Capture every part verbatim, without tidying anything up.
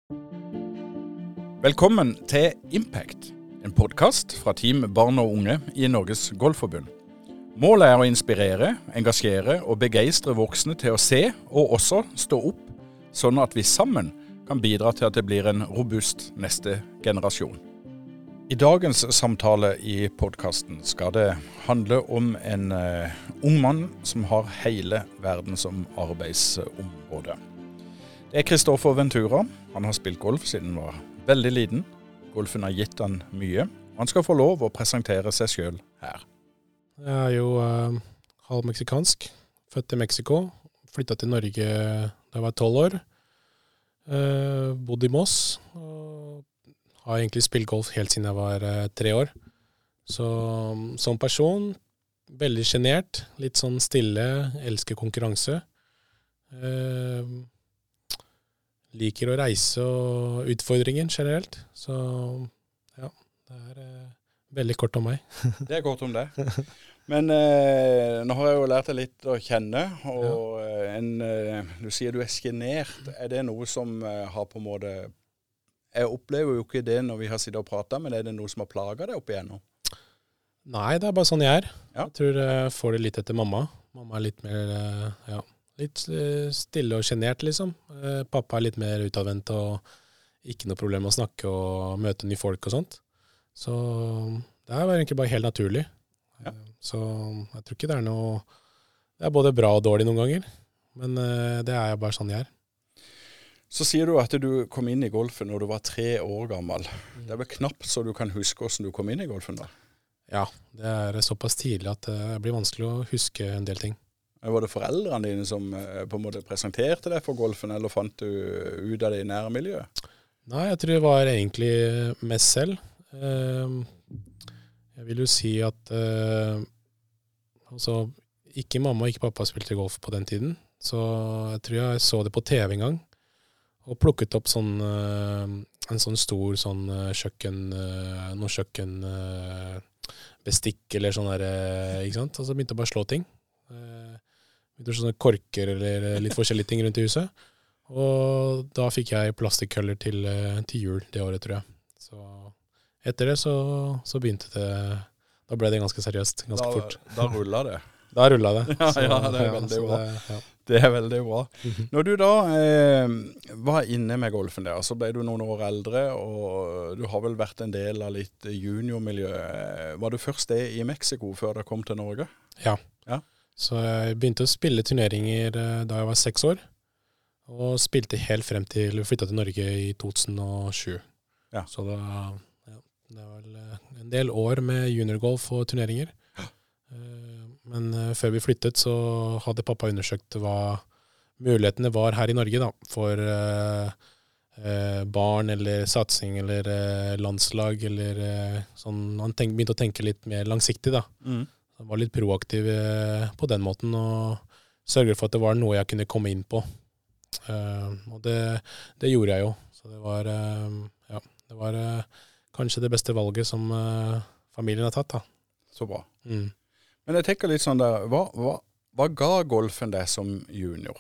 Velkommen til Impact, en podcast fra Team Barn og Unge i Norges Golfforbund. Målet er å inspirere, engasjere og begeistre voksne til å se og også stå opp, sånn at vi sammen kan bidra til at det blir en robust neste generasjon. I dagens samtale i podcasten skal det handle om en uh, ung mann som har hele verden som arbeidsområde. Det er Kristoffer Ventura. Han har spilt golf siden han var veldig liten. Golfen har gitt han mye. Han skal få lov å presentere seg selv her. Jeg er jo uh, halv meksikansk, født i Mexico, flyttet til Norge da jeg var tolv år. Uh, bodde i Moss, og har egentlig spilt golf helt siden jeg var uh, tre år. Så som person, veldig genert, litt sånn stille, elsker konkurranse. Uh, liker å reise og utfordringen generelt. Så ja, det er uh, veldig kort om meg. Det er kort om det. Men uh, nå har jeg jo lært deg litt å kjenne, og ja. en, uh, du sier du er genert. Er det noe som uh, har på en måte... Jeg opplever jo ikke det når vi har sittet og pratet, men er det noe som har plaget deg opp igjennom? Nei, det er bare sånn jeg er. Ja. Jeg tror jeg får det litt etter mamma. Mamma er litt mer, ja, litt stille og genert, liksom. Pappa er litt mer utadvendt og ikke noe problem med å snakke og møte nye folk og sånt. Så det er egentlig bare helt naturlig. Ja. Så jeg tror ikke det er noe... Det er både bra og dårlig noen ganger, men det er bare sånn jeg er. Så sier du at du kom inn i golfen når du var tre år gammel. Det er vel knapt så du kan huske hvordan du kom inn i golfen da? Ja, det er såpass tidlig at det blir vanskelig å huske en del ting. Var det foreldrene dine som på en måte presenterte deg for golfen, eller fant du ut av det i nærmiljøet? Nei, jeg tror det var egentlig mest selv. Jeg vil jo si at altså, ikke mamma og ikke pappa spilte golf på den tiden, så jeg tror jeg så det på T V en gang. Og plukket opp sånn, en sånn stor sånn kjøkken, noe kjøkken bestikk eller sånn der, ikke sant? Og så begynte jeg bare å slå ting. Begynte sånne korker eller litt forskjellige ting rundt i huset. Og da fikk jeg plastikkøller til, til jul det året, tror jeg. Så etter det så, så begynte det, da ble det ganske seriøst, ganske da, fort. Da rullet det. Da rullet det. Ja, så, ja, det er ja, veldig bra. Det, ja. Det er veldig bra. Når du da eh, var inne med golfen der, så ble du noen år eldre, og du har vel vært en del av litt juniormiljø. Var du først det i Mexico før du kom til Norge? Ja. Ja. Så jeg begynte å spille turneringer da jeg var seks år, og spilte helt frem til vi flyttet til Norge i to tusen og sju. Ja. Så da, ja, det var vel en del år med juniorgolf og turneringer. Men uh, før vi flyttet så hadde pappa undersøkt hva mulighetene var her i Norge da, for uh, uh, barn eller satsing eller uh, landslag eller uh, sånn. Han tenk, begynte å tenke litt mer langsiktig da. Mm. Han var litt proaktiv uh, på den måten og sørget for at det var noe jeg kunne komme inn på. Uh, og det, det gjorde jeg jo. Så det var, uh, ja, det var uh, kanskje det beste valget som uh, familien har tatt da. Så bra. Mm. Men jeg tenker litt sånn der, hva, hva, hva ga golfen deg som junior?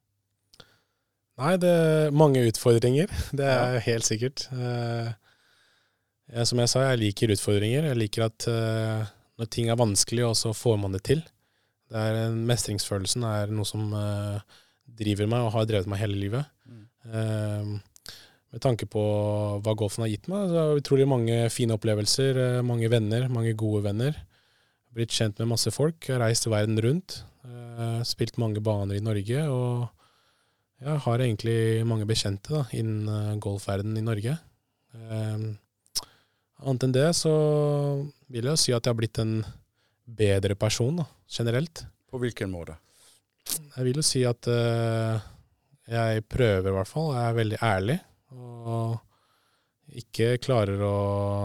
Nei, det er mange utfordringer, det er ja. Helt sikkert. Uh, ja, som jeg sa, jeg liker utfordringer. Jeg liker at uh, når ting er vanskelig, og så får man det til. Det er, mestringsfølelsen er noe som uh, driver meg, og har drevet meg hele livet. Mm. Uh, med tanke på hva golfen har gitt meg, så er det utrolig mange fine opplevelser, uh, mange venner, mange gode venner. Blitt kjent med masse folk, reist verden rundt, uh, spilt mange baner i Norge, og jeg har egentlig mange bekjente da, innen uh, golfverden i Norge. Uh, annet enn det så vil jeg si at jeg har blitt en bedre person da, generelt. På hvilken måte? Jeg vil jo si at uh, jeg prøver i hvert fall, jeg er veldig ærlig, og ikke klarer å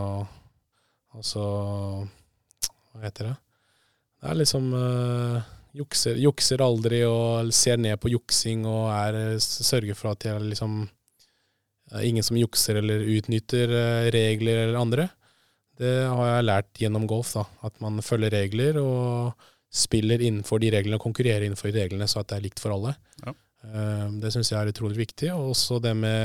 altså hva heter det? Det er liksom uh, jukser, jukser aldri og ser ned på juksing og er, sørger for at jeg liksom uh, ingen som jukser eller utnytter uh, regler eller andre. Det har jeg lært gjennom golf da, at man følger regler og spiller innenfor de reglene og konkurrerer innenfor de reglene så at det er likt for alle. Ja. Uh, det synes jeg er utrolig viktig. Og også det med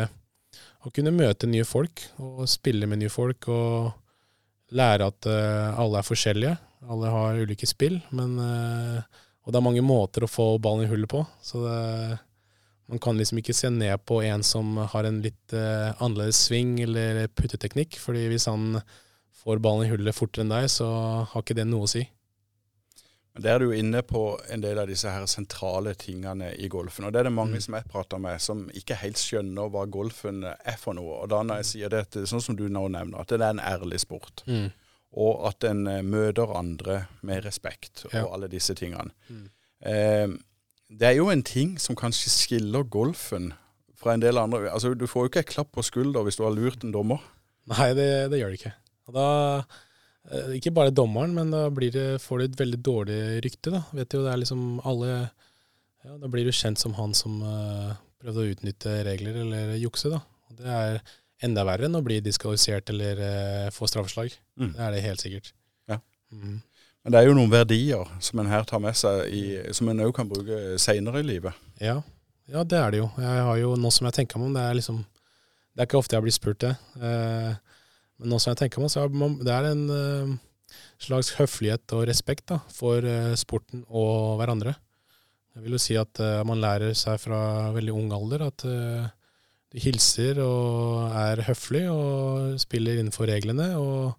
å kunne møte nye folk, og spille med nye folk, og lære at uh, alle er forskjellige. Alle har ulike spill, men, uh, og det er mange måter å få ballen i hullet på. Så det, man kan liksom ikke se ned på en som har en litt uh, annerledes sving eller putteteknikk, fordi hvis han får ballen i hullet fortere enn deg, så har ikke det noe å si. Men der er du jo inne på en del av disse her sentrale tingene i golfen, og det er det mange mm. som jeg prater med, som ikke helt skjønner hva golfen er for noe. Og da når jeg sier det, sånn som du nå nevner, at det er en ærlig sport, mm. og at en møter andre med respekt, og ja. alle disse tingene. Mm. Eh, det er jo en ting som kanskje skiller golfen fra en del andre. Altså, du får jo ikke et klapp på skulder hvis du har lurt en dommer. Nei, det, det gjør det ikke. Og da... Ikke bare dommeren, men da blir det, får du et veldig dårlig rykte. Da vet du, det er liksom alle, ja, da blir du kjent som han som uh, prøvde å utnytte regler eller jukse. Da. Og det er enda verre enn å bli diskvalifisert eller uh, få straffeslag. Mm. Det er det helt sikkert. Ja. Mm. Men det er jo noen verdier som en her tar med seg, i, som en også kan bruke senere i livet. Ja. ja, det er det jo. Jeg har jo noe som jeg tenker meg om, det er liksom, det er ikke ofte jeg blir spurt det. Uh, Men nå som jeg tenker meg, så er det er en uh, slags høflighet og respekt da, for uh, sporten og hverandre. Jeg vil jo si at uh, man lærer seg fra veldig ung alder at uh, du hilser og er høflig og spiller innenfor reglene. Og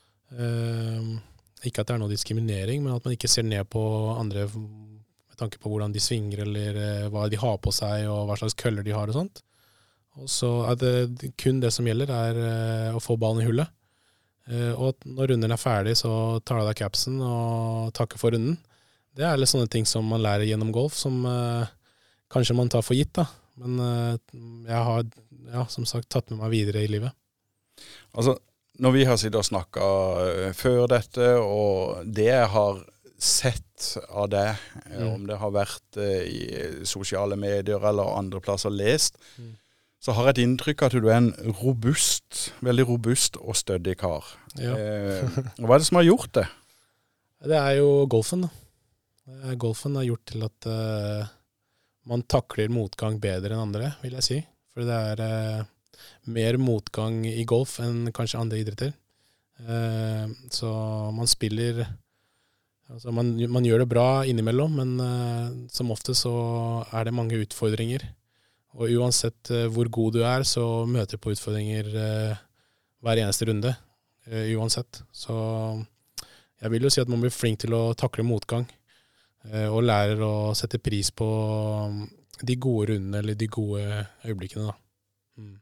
uh, ikke at det er noe diskriminering, men at man ikke ser ned på andre med tanke på hvordan de svinger eller uh, hva de har på seg og hva slags køller de har og sånt. Og så er det kun det som gjelder er uh, å få ballen i hullet. Uh, og når runden er ferdig, så tar du deg capsen og takker for runden. Det er litt sånne ting som man lærer gjennom golf, som uh, kanskje man tar for gitt. Da. Men uh, jeg har, ja, som sagt, tatt med meg videre i livet. Altså, når vi har sittet og snakket uh, før dette, og det jeg har sett av det, mm. om det har vært uh, i sosiale medier eller andre plasser lest, mm. så har jeg et inntrykk at du er en robust, veldig robust og stødig kar. Ja. eh, hva er det som har gjort det? Det er jo golfen. Da. Golfen har gjort til at uh, man takler motgang bedre enn andre, vil jeg si. For det er uh, mer motgang i golf enn kanskje andre idretter. Uh, så man spiller... Altså man, man gjør det bra innimellom, men uh, som ofte så er det mange utfordringer. Og uansett uh, hvor god du er, så møter du på utfordringer uh, hver eneste runde, uh, uansett. Så jeg vil jo si at man blir flink til å takle motgang, uh, og lærer å sette pris på um, de gode rundene, eller de gode øyeblikkene da. Mm.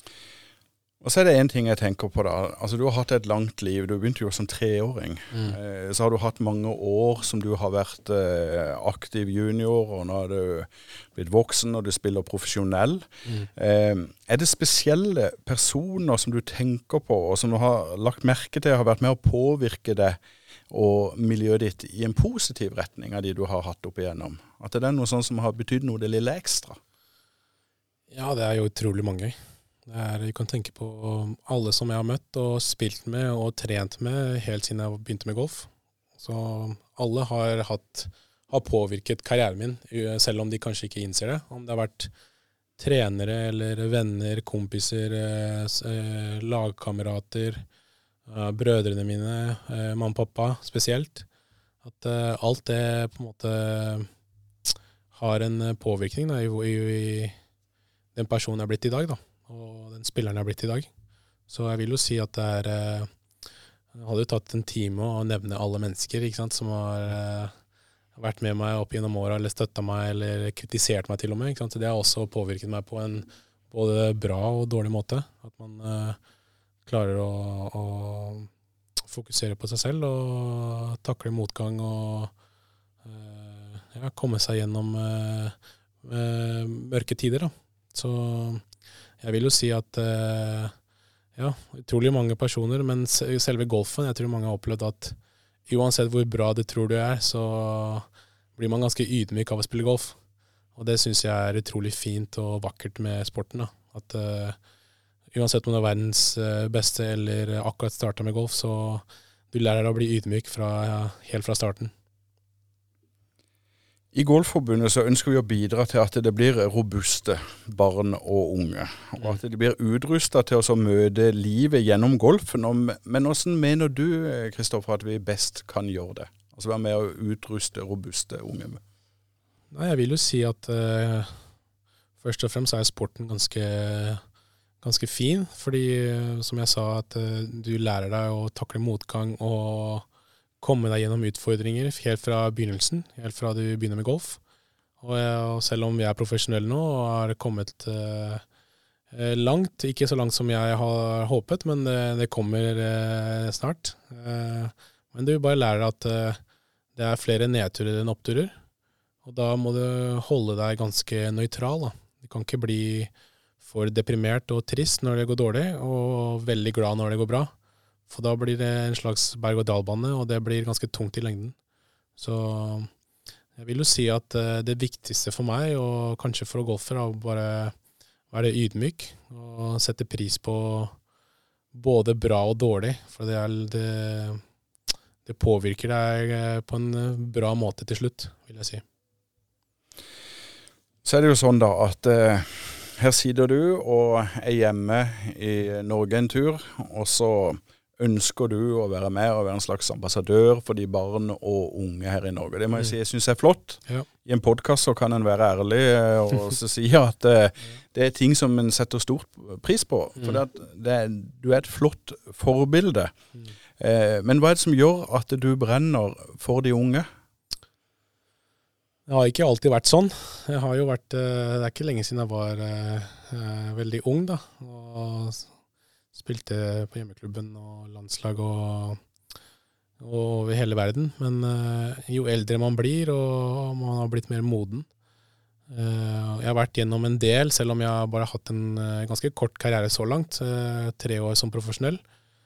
Og så er det en ting jeg tenker på da. Altså du har hatt et langt liv, du begynte jo som treåring. Mm. Eh, så har du hatt mange år som du har vært eh, aktiv junior, og nå har du blitt voksen og du spiller profesjonell. Mm. Eh, er det spesielle personer som du tenker på, og som du har lagt merke til, har vært med å påvirke deg og miljøet ditt i en positiv retning av de du har hatt opp igjennom? At det er noe sånn som har betydd noe det lille ekstra? Ja, det er jo utrolig mange. Det er, jeg kan tenke på alle som jeg har møtt og spilt med og trent med helt siden jeg begynte med golf. Så alle har, hatt, har påvirket karrieren min, selv om de kanskje ikke innser det. Om det har vært trenere eller venner, kompiser, lagkamerater, brødrene mine, mamma og pappa spesielt. At alt det på en måte har en påvirkning da, i, i, i den personen jeg er blitt i dag da. Og den spilleren jeg har blitt i dag. Så jeg vil jo si at det er jeg hadde jo tatt en time å nevne alle mennesker, ikke sant, som har uh, vært med meg opp gjennom året, eller støttet meg, eller kritisert meg til og med, ikke sant. Så det har også påvirket meg på en både bra og dårlig måte. At man uh, klarer å, å fokusere på seg selv og takle motgang og uh, ja, komme seg gjennom uh, uh, mørke tider da. Så jeg vil jo si at uh, ja, utrolig mange personer, men selve golfen, jeg tror mange har opplevd at uansett hvor bra du tror du er, så blir man ganske ydmyk av å spille golf. Og det synes jeg er utrolig fint og vakkert med sporten da. At uh, uansett om du er verdens beste eller akkurat startet med golf, så du lærer deg å bli ydmyk fra, ja, helt fra starten. I Golfforbundet så ønsker vi å bidra til at det blir robuste barn og unge, og at de blir utrustet til å møte livet gjennom golfen. Men hvordan mener du, Kristoffer, at vi best kan gjøre det? Altså være med å utruste robuste unge? Nei, jeg vil jo si at uh, først og fremst er sporten ganske, ganske fin, fordi som jeg sa, at uh, du lærer deg å takle motgang og komme deg gjennom utfordringer helt fra begynnelsen, helt fra du begynner med golf. Og, og selv om jeg er profesjonell nå og har kommet uh, langt, ikke så langt som jeg har håpet, men det, det kommer uh, snart. Uh, men du bare lærer at uh, det er flere nedturer enn oppturer, og da må du holde deg ganske nøytral. Da. Du kan ikke bli for deprimert og trist når det går dårlig, og veldig glad når det går bra. For da blir det en slags berg-og-dal-bane, og det blir ganske tungt i lengden. Så jeg vil jo si at det viktigste for meg, og kanskje for golfer, er å bare være ydmyk og sette pris på både bra og dårlig. For det, er, det, det påvirker deg på en bra måte til slutt, vil jeg si. Så er det jo sånn da at eh, her sitter du og er hjemme i Norge en tur, og så ønsker du å være med og være en slags ambassadør for de barn og unge her i Norge. Det må jeg si, jeg synes er flott. Ja. I en podcast så kan en være ærlig og så si at det, det er ting som en setter stort pris på. For det at det, du er et flott forbilde. Eh, men hva er det som gjør at du brenner for de unge? Det har ikke alltid vært sånn. Jeg har jo vært, det er ikke lenge siden jeg var uh, veldig ung da, og spilte på hjemmeklubben og landslag og, og over hele verden. Men uh, jo eldre man blir, og man har blitt mer moden. Uh, jeg har vært gjennom en del, selv om jeg har bare hatt en uh, ganske kort karriere så langt, uh, tre år som profesjonell.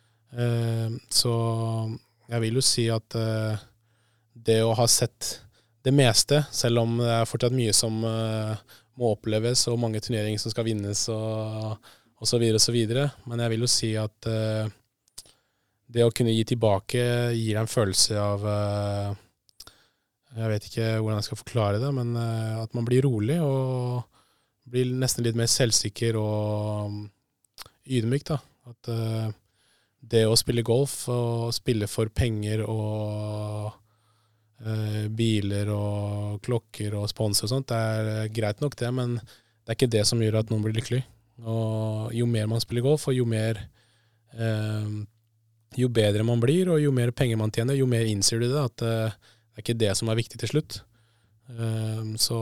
Uh, så jeg vil jo si at uh, det å ha sett det meste, selv om det er fortsatt mye som uh, må oppleves, og mange turneringer som skal vinnes, og og så videre og så videre. Men jeg vil jo si at uh, det å kunne gi tilbake gir en følelse av, uh, jeg vet ikke hvordan jeg skal forklare det, men uh, at man blir rolig og blir nesten litt mer selvsikker og ydmyk da. At uh, det å spille golf og spille for penger og uh, biler og klokker og sponsor og sånt, det er greit nok det, men det er ikke det som gjør at noen blir lykkelig. Og jo mer man spiller golf, og jo mer eh, jo bedre man blir, og jo mer penger man tjener, jo mer innser du det, at eh, det er ikke det som er viktig til slutt. Eh, så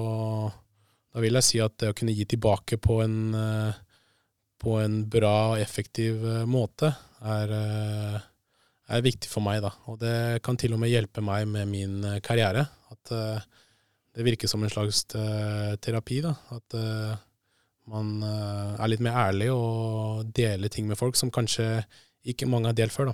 da vil jeg si at det å kunne gi tilbake på en, eh, på en bra og effektiv eh, måte er, eh, er viktig for meg da. Og det kan til og med hjelpe meg med min karriere. At eh, det virker som en slags eh, terapi da. At eh, man er litt mer ærlig og deler ting med folk som kanskje ikke mange har delt før da.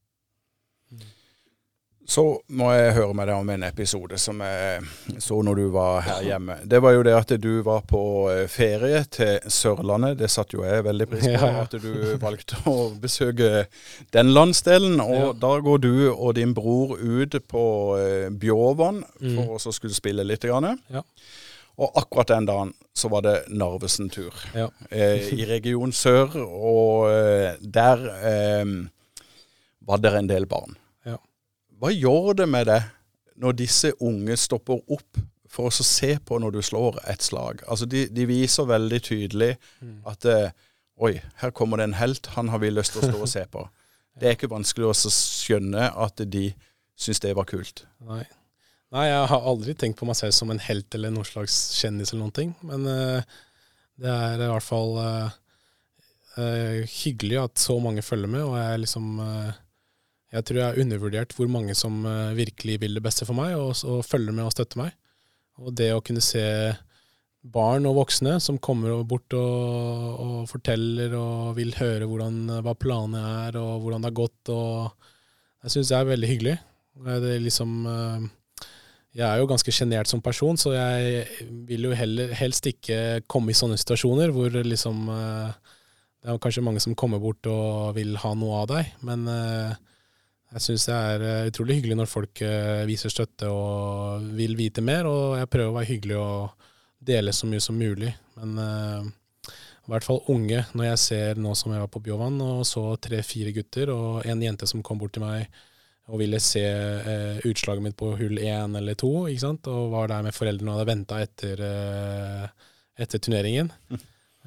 Mm. Så må jeg høre med deg om en episode som jeg så når du var her hjemme. Det var jo det at du var på ferie til Sørlandet. Det satt jo jeg veldig pris på, ja, ja. At du valgte å besøke den landsdelen. Og ja. Da går du og din bror ut på Bjåvann for mm. å skulle spille litt grann. Ja. Og akkurat den dagen så var det Narvesen tur ja. eh, i region Sør, og eh, der eh, var det en del barn. Ja. Hva gjør det med det når disse unge stopper opp for å se på når du slår et slag? Altså de, de viser veldig tydelig mm. at eh, oi, her kommer det en helt, han har vi lyst til å stå og se på. Det er ikke vanskelig å skjønne at de synes det var kult. Nei. Nei, jeg har aldri tenkt på meg selv som en helt eller noen slags kjendis eller noen ting, men uh, det er i hvert fall uh, uh, hyggelig at så mange følger med, og jeg, liksom, uh, jeg tror jeg har undervurdert hvor mange som uh, virkelig vil det beste for meg, og, og følger med og støtter meg. Og det å kunne se barn og voksne som kommer bort og, og forteller og vil høre hvordan, hva planene er og hvordan det har gått, og jeg synes det er veldig hyggelig. Det er liksom... Uh, Jeg er jo ganske genert som person, så jeg vil jo heller, helst ikke komme i sånne situasjoner hvor liksom, det er kanskje mange som kommer bort og vil ha noe av deg, men Jeg synes det er utrolig hyggelig når folk viser støtte og vil vite mer, og jeg prøver å være hyggelig og dele så mye som mulig. Men uh, i hvert fall unge, når jeg ser nå som jeg var på Bjovan, og så tre-fire gutter, og en jente som kom bort til meg og ville se uh, utslaget mitt på hull én eller to, ikke sant? Og var der med foreldrene og hadde ventet etter, uh, etter turneringen. Mm.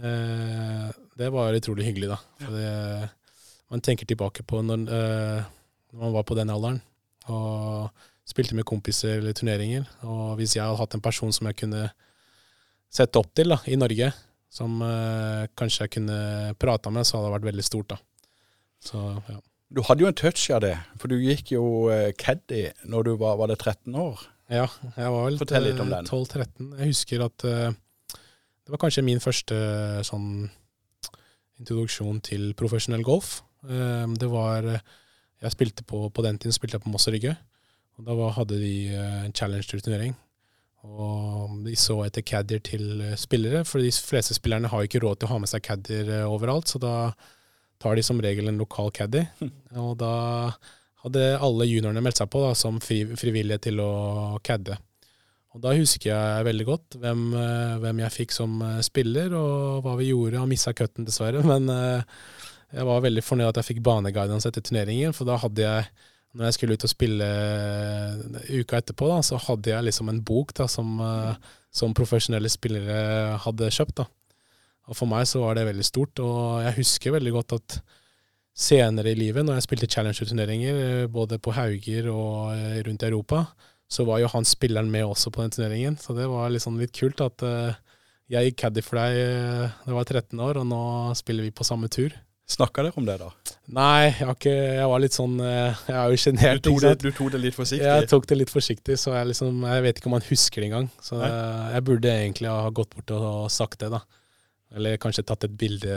Uh, det var utrolig hyggelig da. For det, man tenker tilbake på når, uh, når man var på den alderen, og spilte med kompiser eller turneringer, og hvis jeg hadde hatt en person som jeg kunne sette opp til da, i Norge, som uh, kanskje jeg kunne prate med, så hadde det vært veldig stort da. Så, ja. Du hadde jo en touch av det, for du gikk jo uh, caddy når du var, var det tretten år. Ja, jeg var vel Fortell litt om den. tolv tretten. Jeg husker at uh, det var kanskje min første sånn introduksjon til professionell golf. Uh, det var, jeg spilte på, på den tiden spilte jeg på Moss og Rygge, og da var, hadde de uh, en challenge-turnering. Og de så etter caddier til spillere, for de fleste spillerne har ikke råd til å ha med seg caddier overalt, så da tar de som regel en lokal caddy. Og da hadde alle juniorene meldt seg på da, som fri, frivillige til å cadde. Og da husker jeg veldig godt hvem, hvem jeg fikk som spiller, og hva vi gjorde, og misset cutten dessverre. Men jeg var veldig fornøyd at jeg fikk baneguidance etter turneringen, for da hadde jeg når jeg skulle ut og spille uka etterpå, da, så hadde jeg liksom en bok da, som, som profesjonelle spillere hadde kjøpt. Da. Og for meg så var det veldig stort, og jeg husker veldig godt at senere i livet, når jeg spilte Challenger-turneringer, både på Hauger og rundt i Europa, så var jo han spilleren med også på den turneringen. Så det var liksom litt kult at jeg gikk caddy for deg da jeg var tretten år, og nå spiller vi på samme tur. Snakket dere om det da? Nei, jeg, har ikke, jeg var litt sånn, jeg er jo genert. Du, du tok det litt forsiktig? Jeg tok det litt forsiktig, så jeg, liksom, jeg vet ikke om han husker det engang. Så Nei. Jeg burde egentlig ha gått bort og sagt det da. Eller kanskje tatt et bilde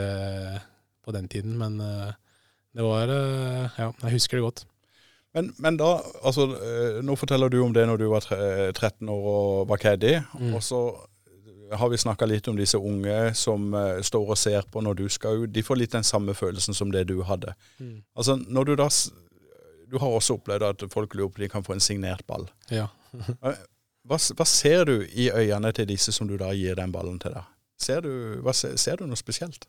på den tiden, men det var, ja, jeg husker det godt. Men, men da, altså, nå forteller du om det når du var tretten år og var caddy, mm. og så har vi snakket litt om disse unge som uh, står og ser på når du skal ut. De får litt den samme følelsen som det du hadde. Mm. Altså, når du da, du har også opplevd at folk lurer på de kan få en signert ball. Ja. hva, hva ser du i øynene til disse som du da gir den ballen til deg? Ser du, hva, ser du noe spesielt?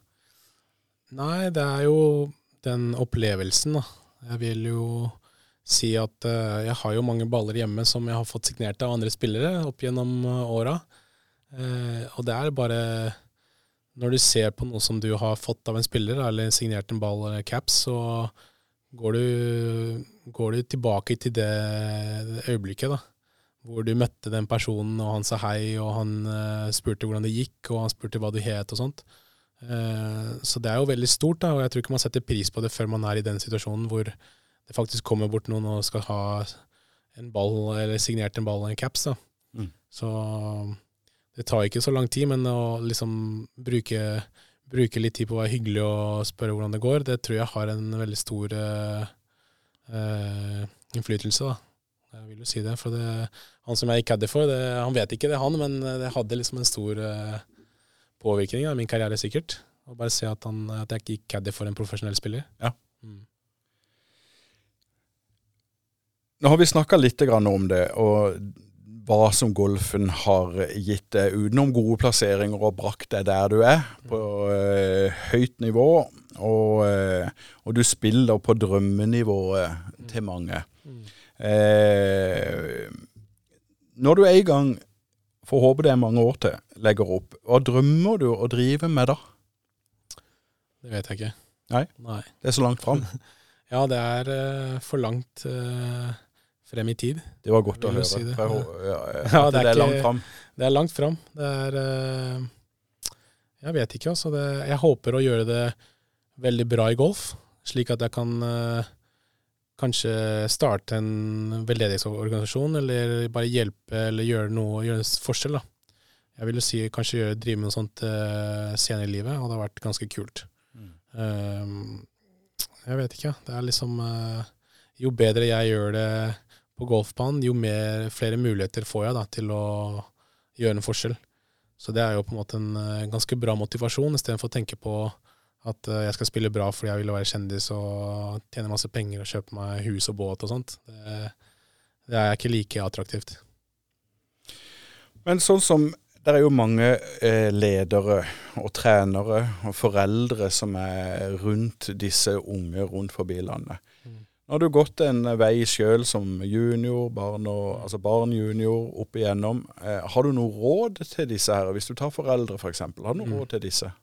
Nei, det er jo den opplevelsen da. Jeg vil jo si at uh, jeg har jo mange baller hjemme som jeg har fått signert av andre spillere opp gjennom uh, åra. Uh, og det er bare når du ser på noe som du har fått av en spiller, eller signert en ball eller caps, så går du, går du tilbake til det, det øyeblikket da, hvor du møtte den personen, og han sa hei, og han uh, spurte hvordan det gikk, og han spurte hva du het og sånt. Uh, så det er jo veldig stort da, og jeg tror ikke man setter pris på det før man er i den situasjonen hvor det faktisk kommer bort noen og skal ha en ball, eller signert en ball eller en caps da. Mm. Så det tar ikke så lang tid, men å liksom bruke, bruke litt tid på å være hyggelig og spørre hvordan det går, det tror jeg har en veldig stor uh, uh, innflytelse da. Jeg vil jo si det, for det, han som jeg gikk caddy for, det, han vet ikke det han, men det hadde liksom en stor uh, påvirkning av min karriere sikkert. Og bare se at, han, at jeg gikk caddy for en profesjonell spiller. Ja. Mm. Nå har vi snakket litt om det, og hva som golfen har gitt deg utenom gode plasseringer og brakt deg der du er, på uh, høyt nivå, og, uh, og du spiller på drømmenivået mm. til mange. Mm. Uh, når du er i gang, får håpe det er mange år til, legger opp, hva drømmer du å drive med da? Det vet jeg ikke. Nei? Nei. Det er så langt frem. Ja, det er uh, for langt uh, frem i tid. Det var godt å høre. Si det. Ja. Ja, ja, det, er det er langt frem. Det er langt frem. Det er, uh, jeg vet ikke, altså. Det, jeg håper å gjøre det veldig bra i golf, slik at jeg kan uh, kanskje starte en veldedighetsorganisasjon, eller bare hjelpe, eller gjøre noe, gjøre en forskjell da. Jeg vil jo si kanskje gjøre, drive med noe sånt uh, senere i livet, og det har vært ganske kult. Mm. Uh, jeg vet ikke, det er liksom uh, jo bedre jeg gjør det på golfbanen, jo mer, flere muligheter får jeg da, til å gjøre en forskjell. Så det er jo på en måte en uh, ganske bra motivasjon, i stedet for å tenke på At uh, jeg skal spille bra fordi jeg vil være kjendis og tjene masse penger og kjøpe meg hus og båt og sånt. Det, det er ikke like attraktivt. Men sånn som, det er jo mange eh, ledere og trenere og foreldre som er rundt disse unge rundt forbi landet. Mm. Nå har du gått en vei selv som junior, barn, og, altså barn junior, opp igjennom. Eh, har du noe råd til disse her? Hvis du tar foreldre for eksempel, har du noe mm. råd til disse?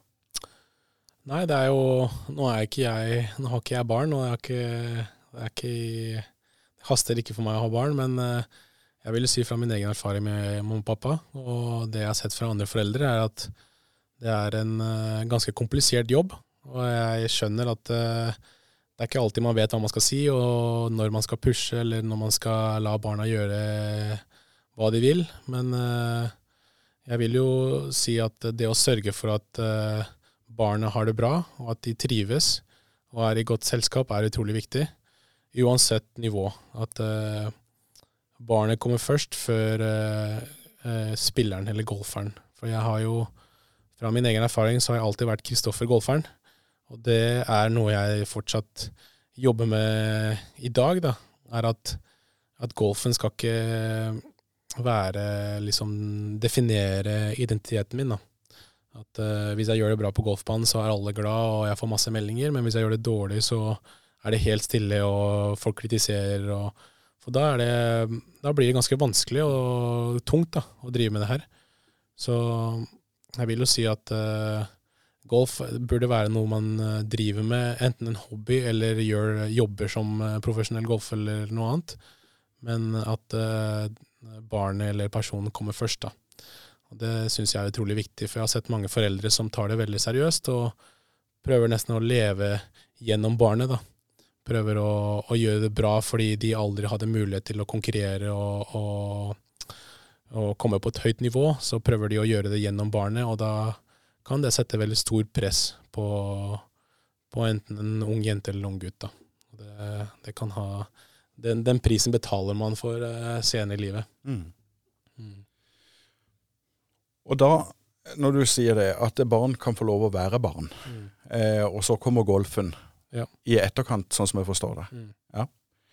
Nei, det er jo, nå er ikke jeg, nå har ikke jeg barn, og jeg har ikke, det er ikke, det haster ikke for meg å ha barn, men eh, jeg vil si fra min egen erfaring med mamma og pappa, og det jeg har sett fra andre foreldre, er at det er en uh, ganske komplisert jobb, og jeg skjønner at uh, det er ikke alltid man vet hva man skal si, og når man skal pushe, eller når man skal la barna gjøre hva de vil, men uh, jeg vil jo si at det å sørge for at uh, barna har det bra, og at de trives, og er i godt selskap, er utrolig viktig, uansett nivå, at uh, barnet kommer først før uh, uh, spilleren eller golferen. For jeg har jo, fra min egen erfaring, så har jeg alltid vært Kristoffer golferen. Og det er noe jeg fortsatt jobber med i dag, da. Er at, at golfen skal ikke være, liksom, definere identiteten min, da. At uh, hvis jeg gjør det bra på golfbanen, så er alle glad, og jeg får masse meldinger. Men hvis jeg gjør det dårlig, så er det helt stille, og folk kritiserer, og for da, er det, da blir det ganske vanskelig og tungt da, å drive med det her. Så jeg vil jo si at uh, golf burde være noe man driver med, enten en hobby eller gjør jobber som profesjonell golf eller noe annet. Men at uh, barnet eller personen kommer først da. Og det synes jeg er utrolig viktig, for jeg har sett mange foreldre som tar det veldig seriøst og prøver nesten å leve gjennom barnet da. Prøver å, å gjøre det bra fordi de aldri hadde mulighet til å konkurrere og, og, og komme på et høyt nivå, så prøver de å gjøre det gjennom barnet, og da kan det sette veldig stor press på, på enten en ung jente eller en ung gutt. Da. Det, det kan ha, den, den prisen betaler man for uh, senere i livet. Mm. Mm. Og da, når du sier det, at barn kan få lov å være barn, mm. eh, og så kommer golfen, ja. I etterkant, sånn som jeg forstår det. Mm. Ja.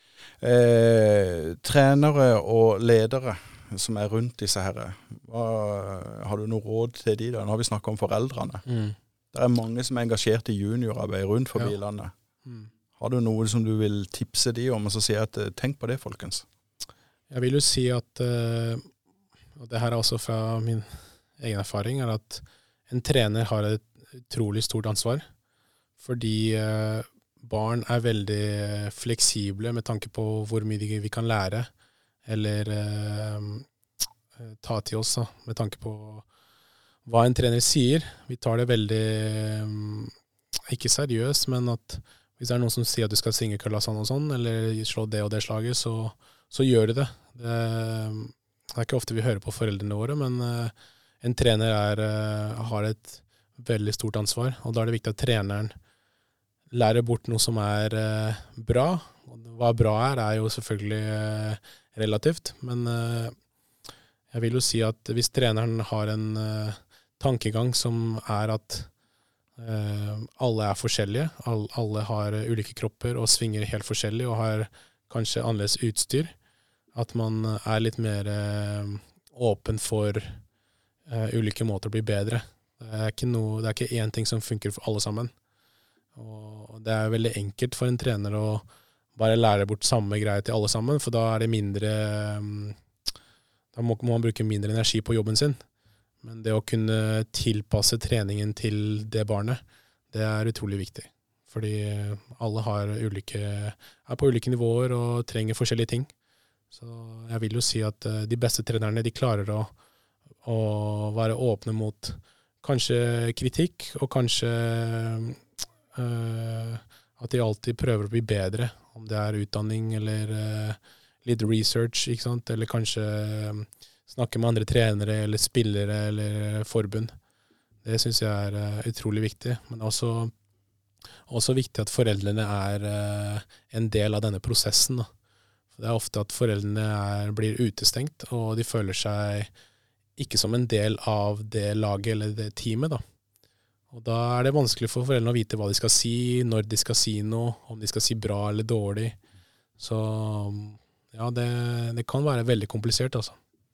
Eh, trenere og ledere som er rundt disse herre, hva, har du noe råd til de da? Nå har vi snakket om foreldrene. Mm. Det er mange som er engasjert i juniorarbeid rundt forbi ja. Landet. Mm. Har du noe som du vil tipse de om, og så si at tenk på det, folkens? Jeg vil jo si at, uh, og det her er også fra min egen erfaring, er at en trener har et utrolig stort ansvar. Fordi eh, barn er veldig fleksible med tanke på hvor mye vi kan lære, eller eh, ta til oss da, med tanke på hva en trener sier. Vi tar det veldig, eh, ikke seriøst, men at hvis det er noen som sier at du skal synge kølla sånn og sånn, eller slå det og det slaget, så, så gjør du det. det. Det er ikke ofte vi hører på foreldrene våre, men eh, en trener er, eh, har et veldig stort ansvar, og da er det viktig at treneren lære bort noe som er eh, bra. Hva bra er, er jo selvfølgelig eh, relativt, men eh, jeg vil jo si at hvis treneren har en eh, tankegang som er at eh, alle er forskjellige, all, alle har ulike kropper og svinger helt forskjellig og har kanskje annerledes utstyr, at man er litt mer eh, åpen for eh, ulike måter å bli bedre. Det er ikke noe, det er ikke én ting som funker for alle sammen. Og det er veldig enkelt for en trener å bare lære bort samme greie til alle sammen, for da er det mindre, da må man bruke mindre energi på jobben sin. Men det å kunne tilpasse treningen til det barnet, det er utrolig viktig. Fordi alle har ulike, er på ulike nivåer og trenger forskjellige ting. Så jeg vil jo si at de beste trenerne, de klarer å, å være åpne mot kanskje kritikk, og kanskje Uh, at de alltid prøver å bli bedre, om det er utdanning eller uh, litt research, ikke sant? Eller kanskje um, snakke med andre trenere eller spillere eller forbund. Det synes jeg er uh, utrolig viktig, men også, også viktig at foreldrene er uh, en del av denne prosessen. Da. For det er ofte at foreldrene er, blir utestengt, og de føler seg ikke som en del av det laget eller det teamet da. Og da er det vanskelig for foreldrene å vite hva de skal si, når de skal si noe, om de skal si bra eller dårlig. Så ja, det, det kan være veldig komplisert, altså.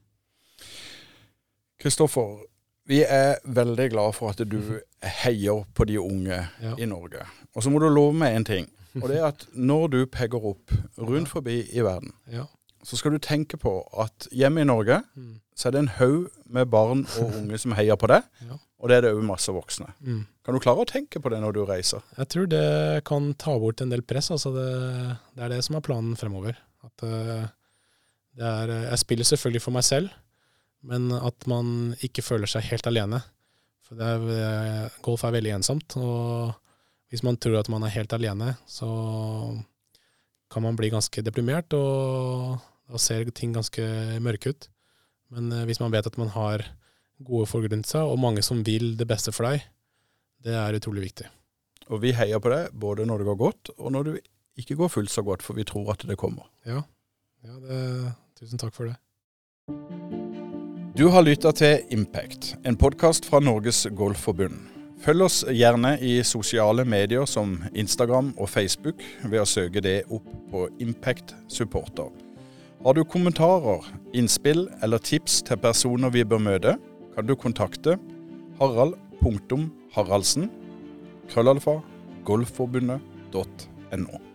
Kristoffer, vi er veldig glad for at du heier på de unge ja. i Norge. Og så må du love meg en ting, og det er at når du pegger opp rundt forbi i verden, ja. så skal du tenke på at hjemme i Norge, mm. så er det en haug med barn og unge som heier på deg, ja. og det er det jo masse voksne. Mm. Kan du klare å tenke på det når du reiser? Jeg tror det kan ta bort en del press, altså det, det er det som er planen fremover. At, uh, det er, jeg spiller selvfølgelig for meg selv, men at man ikke føler seg helt alene. For det er, golf er veldig ensomt, og hvis man tror at man er helt alene, så kan man bli ganske deprimert, og da ser ting ganske mørke ut. Men uh, hvis man vet at man har gode folk rundt seg, og mange som vil det beste for deg, det er utrolig viktig. Og vi heier på det, både når det går godt, og når det ikke går fullt så godt, for vi tror at det kommer. Ja, ja det, tusen takk for det. Du har lyttet til Impact, en podcast fra Norges Golfforbund. Følg oss gjerne i sosiale medier som Instagram og Facebook ved å søke det opp på Impact Supporter. Har du kommentarer, innspill eller tips til personer vi bør møte, kan du kontakte harald punktum haraldsen krøllalfa golfforbundet punktum no.